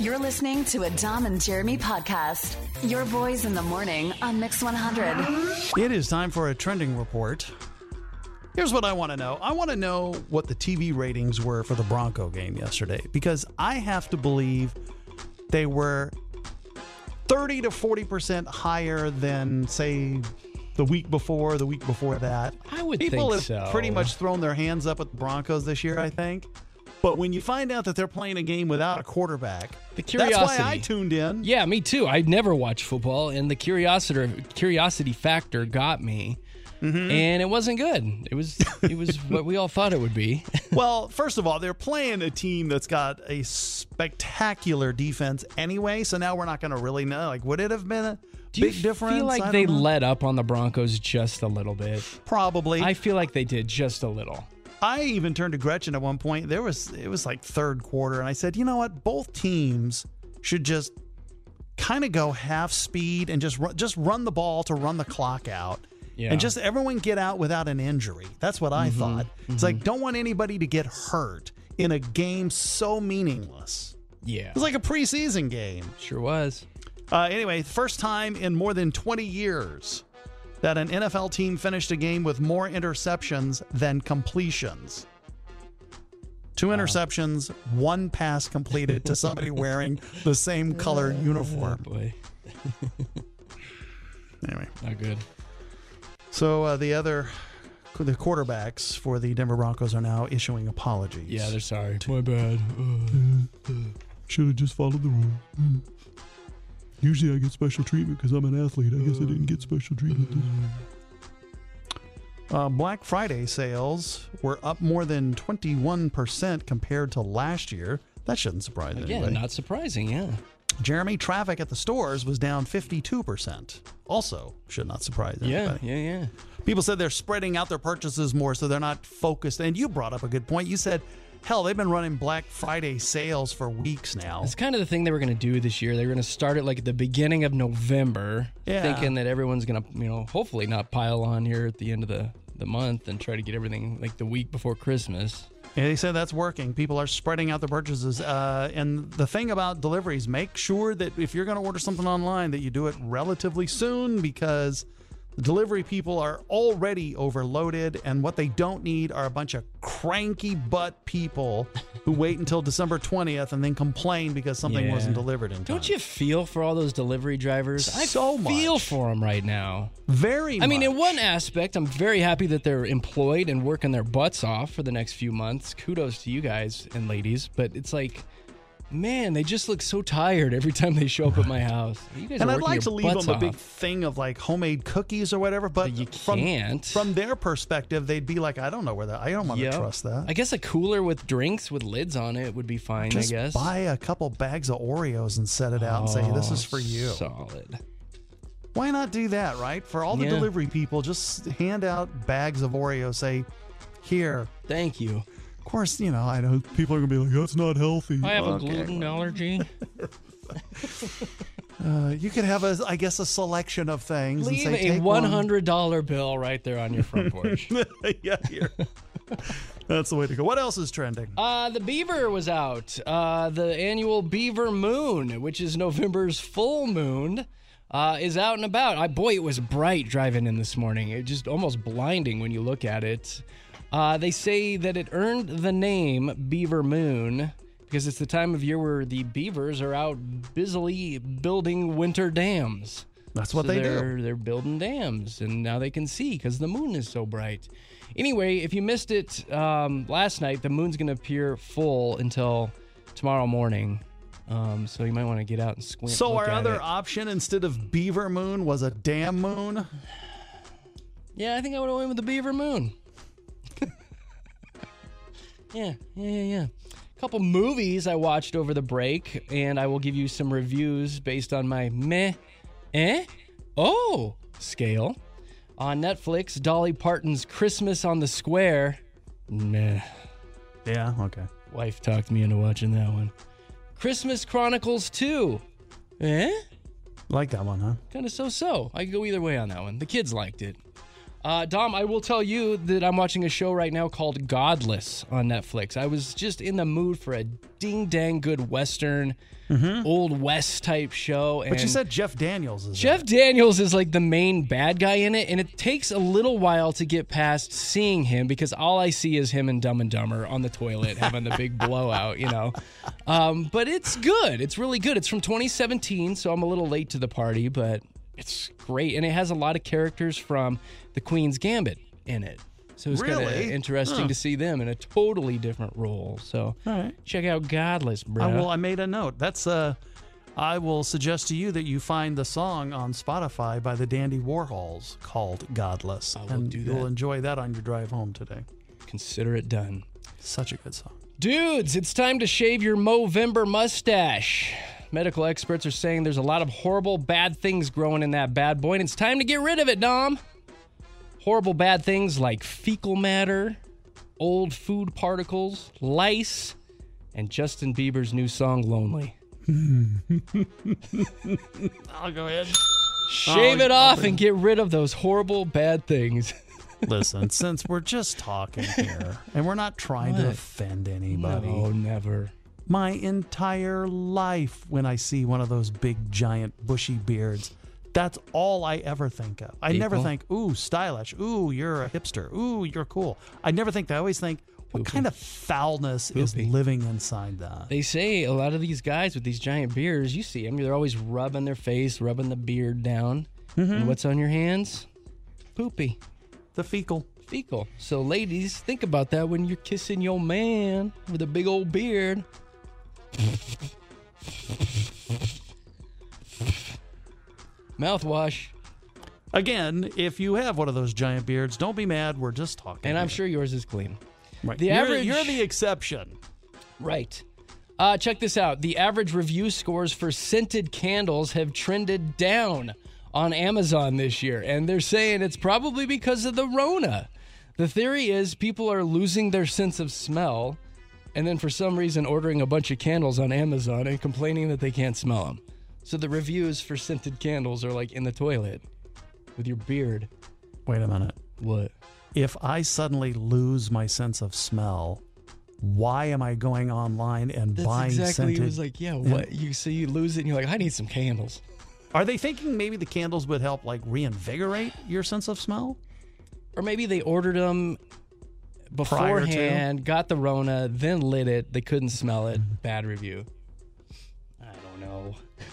You're listening to a Dom and Jeremy podcast. Your boys in the morning on Mix 100. It is time for a trending report. Here's what I want to know. I want to know what the TV ratings were for the Bronco game yesterday, because I have to believe they were 30 to 40% higher than, say, the week before that. I would People think have so. pretty much thrown their hands up at the Broncos this year, I think. But when you find out that they're playing a game without a quarterback, The curiosity. that's why I tuned in. Yeah, me too. I never watch football, and the curiosity factor got me. Mm-hmm. And it wasn't good. It was what we all thought it would be. Well, first of all, they're playing a team that's got a spectacular defense anyway, so now we're not going to really know. Like, would it have been a big difference? Do you feel like they let up on the Broncos just a little bit? Probably. I feel like they did just a little. I even turned to Gretchen at one point. It was like third quarter, and I said, you know what? Both teams should just kind of go half speed and just run the ball to run the clock out. Yeah. And just everyone get out without an injury. That's what I thought. It's like, don't want anybody to get hurt in a game so meaningless. Yeah. It's like a preseason game. Sure was. Anyway, first time in more than 20 years that an NFL team finished a game with more interceptions than completions. 2 interceptions, 1 pass completed to somebody wearing the same color uniform. Oh, boy. Anyway. Not good. So the quarterbacks for the Denver Broncos are now issuing apologies. Yeah, they're sorry. My bad. Should have just followed the rules. Usually I get special treatment because I'm an athlete. I guess I didn't get special treatment. Black Friday sales were up more than 21% compared to last year. That shouldn't surprise anybody. Again, not surprising, yeah. Jeremy, traffic at the stores was down 52%. Also, should not surprise anybody. Yeah. People said they're spreading out their purchases more, so they're not focused. And you brought up a good point. You said, hell, they've been running Black Friday sales for weeks now. It's kind of the thing they were going to do this year. They were going to start it like at the beginning of November, thinking that everyone's going to, hopefully not pile on here at the end of the month and try to get everything like the week before Christmas. And they said that's working. People are spreading out their purchases. And the thing about deliveries, make sure that if you're going to order something online, that you do it relatively soon, because the delivery people are already overloaded, and what they don't need are a bunch of cranky butt people who wait until December 20th and then complain because something wasn't delivered in time. Don't you feel for all those delivery drivers? So I much. feel for them right now. Very much. I mean, in one aspect, I'm very happy that they're employed and working their butts off for the next few months. Kudos to you guys and ladies. But it's like, man, they just look so tired every time they show up at my house. You guys and are I'd working like to your leave butts them a off. big thing of like homemade cookies or whatever, but You can't. From their perspective, they'd be like, I don't know where that. I don't want to Yep. trust that. I guess a cooler with drinks with lids on it would be fine, Just I guess. buy a couple bags of Oreos and set it out and say, this is for you. Solid. Why not do that, right? For all the Yeah. delivery people, just hand out bags of Oreos. Say, here. Thank you. Of course, I know people are going to be like, that's not healthy. I have a Okay. gluten allergy. You could have, a selection of things. Leave and say, a take one. $100 bill right there on your front porch. Yeah, here. That's the way to go. What else is trending? The Beaver was out. The annual Beaver Moon, which is November's full moon, is out and about. Boy, it was bright driving in this morning. It just almost blinding when you look at it. They say that it earned the name Beaver Moon because it's the time of year where the beavers are out busily building winter dams. That's what they do. They're building dams, and now they can see because the moon is so bright. Anyway, if you missed it last night, the moon's going to appear full until tomorrow morning. So you might want to get out and squint. So look our at other it. option instead of Beaver Moon was a damn moon? Yeah, I think I would have went with the Beaver Moon. Yeah. Couple movies I watched over the break, and I will give you some reviews based on my scale. On Netflix, Dolly Parton's Christmas on the Square. Meh. Yeah, okay. Wife talked me into watching that one. Christmas Chronicles 2. Like that one, huh? Kind of so-so. I could go either way on that one. The kids liked it. Dom, I will tell you that I'm watching a show right now called Godless on Netflix. I was just in the mood for a ding-dang good Western, Old West type show. But you said Jeff Daniels is Jeff Daniels is like the main bad guy in it, and it takes a little while to get past seeing him because all I see is him and Dumb and Dumber on the toilet having the big blowout, you know. But it's good. It's really good. It's from 2017, so I'm a little late to the party, but it's great. And it has a lot of characters from The Queen's Gambit in it. So it's kind of Really? interesting to see them in a totally different role. So check out Godless, bro. Well, I made a note. That's I will suggest to you that you find the song on Spotify by the Dandy Warhols called Godless. I will and do that. You'll enjoy that on your drive home today. Consider it done. Such a good song. Dudes, it's time to shave your Movember mustache. Medical experts are saying there's a lot of horrible, bad things growing in that bad boy, and it's time to get rid of it, Dom. Horrible, bad things like fecal matter, old food particles, lice, and Justin Bieber's new song, Lonely. I'll go ahead. Shave it off and get rid of those horrible, bad things. Listen, since we're just talking here, and we're not trying to What? offend anybody, Oh, never. my entire life when I see one of those big, giant, bushy beards, that's all I ever think of. I never People? think, ooh, stylish. Ooh, you're a hipster. Ooh, you're cool. I never think that. I always think, what Poopy. kind of foulness is Poopy. living inside that? They say a lot of these guys with these giant beards, you see them, they're always rubbing their face, rubbing the beard down. And what's on your hands? Poopy. The fecal. Fecal. So, ladies, think about that when you're kissing your man with a big old beard. Mouthwash. Again, if you have one of those giant beards, don't be mad. We're just talking. And I'm here. sure yours is clean. Right. the average- You're the exception. Right. Check this out. The average review scores for scented candles have trended down on Amazon this year, and they're saying it's probably because of the Rona. The theory is people are losing their sense of smell, and then for some reason ordering a bunch of candles on Amazon and complaining that they can't smell them. So the reviews for scented candles are like in the toilet with your beard. Wait a minute. What? If I suddenly lose my sense of smell, why am I going online and That's buying exactly. scented? It was like, yeah, what? You so you lose it, and you're like, I need some candles. Are they thinking maybe the candles would help like reinvigorate your sense of smell? Or maybe they ordered them Prior to? beforehand, got the Rona, then lit it. They couldn't smell it. Bad review. I don't know.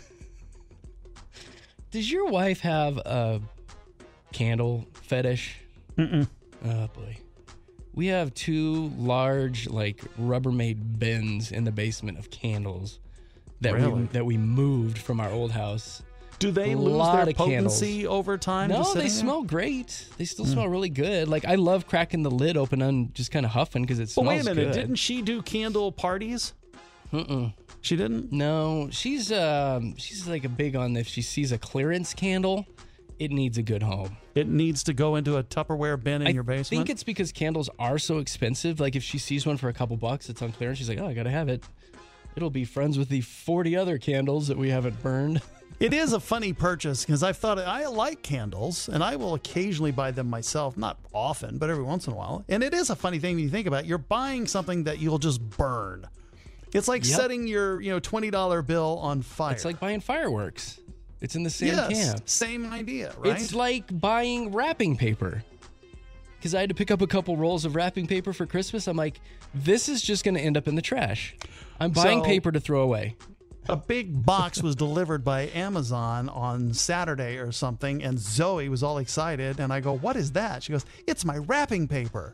Does your wife have a candle fetish? Mm-mm. Oh, boy. We have two large, like, Rubbermaid bins in the basement of candles that Really? we moved from our old house. Do they A lose lot their of potency over time? No, just they sitting there? smell great. They still smell really good. Like, I love cracking the lid open and just kind of huffing because it But smells wait a minute, good. didn't she do candle parties? She didn't? No, she's like a big on if she sees a clearance candle, it needs a good home. It needs to go into a Tupperware bin in your I basement? think it's because candles are so expensive. Like if she sees one for a couple bucks, it's on clearance. She's like, oh, I gotta have it. It'll be friends with the 40 other candles that we haven't burned. It is a funny purchase because I've thought I like candles and I will occasionally buy them myself, not often, but every once in a while. And it is a funny thing when you think about it. You're buying something that you'll just burn. It's like Yep. setting your $20 bill on fire. It's like buying fireworks. It's in the same yes, camp. same idea, right? It's like buying wrapping paper. Because I had to pick up a couple rolls of wrapping paper for Christmas. I'm like, this is just going to end up in the trash. I'm buying So- paper to throw away. A big box was delivered by Amazon on Saturday or something, and Zoe was all excited. And I go, "What is that?" She goes, "It's my wrapping paper."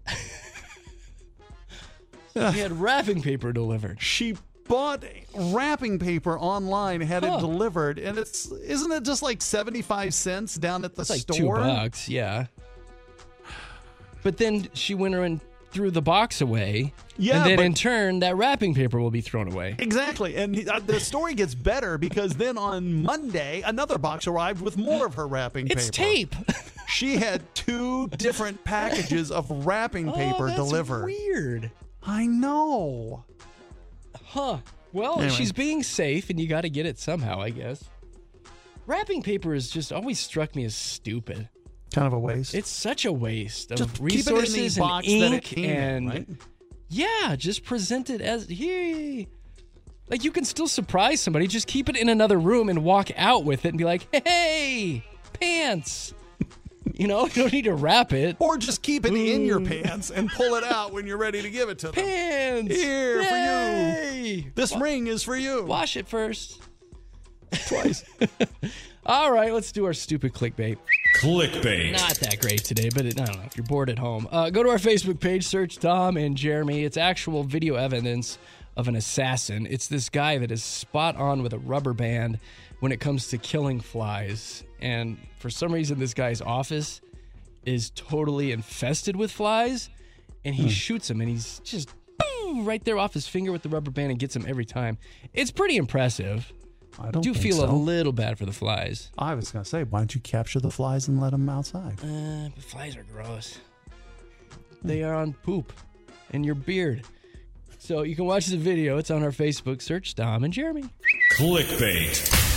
We had wrapping paper delivered. She bought wrapping paper online, had it delivered, and isn't it just like 75 cents down at the It's like store? $2, yeah. But then she went and threw the box away. Yeah, and then but- in turn, that wrapping paper will be thrown away. Exactly. And the story gets better because then on Monday, another box arrived with more of her wrapping It's paper. tape. She had 2 different packages of wrapping paper that's delivered. Weird. I know. Huh. Well, Anyway. she's being safe, and you got to get it somehow, I guess. Wrapping paper has just always struck me as stupid. Kind of a waste. It's such a waste of Just resources keep it in the box and that it ink came in, and right? yeah, just present it as here. Like you can still surprise somebody. Just keep it in another room and walk out with it and be like, "Hey, pants." You know, you don't need to wrap it. Or just keep it in your pants and pull it out when you're ready to give it to them. Pants. Here for you. Yay. This ring is for you. Wash it first. Twice. All right, let's do our stupid clickbait. Clickbait. Not that great today, but I don't know. If you're bored at home, go to our Facebook page, search Tom and Jeremy. It's actual video evidence of an assassin. It's this guy that is spot on with a rubber band when it comes to killing flies. And for some reason, this guy's office is totally infested with flies, and he shoots them, and he's just boom, right there off his finger with the rubber band and gets them every time. It's pretty impressive. I don't do think feel so. a little bad for the flies. I was going to say, why don't you capture the flies and let them outside? But flies are gross. They are on poop and your beard. So you can watch the video. It's on our Facebook. Search Tom and Jeremy. Clickbait.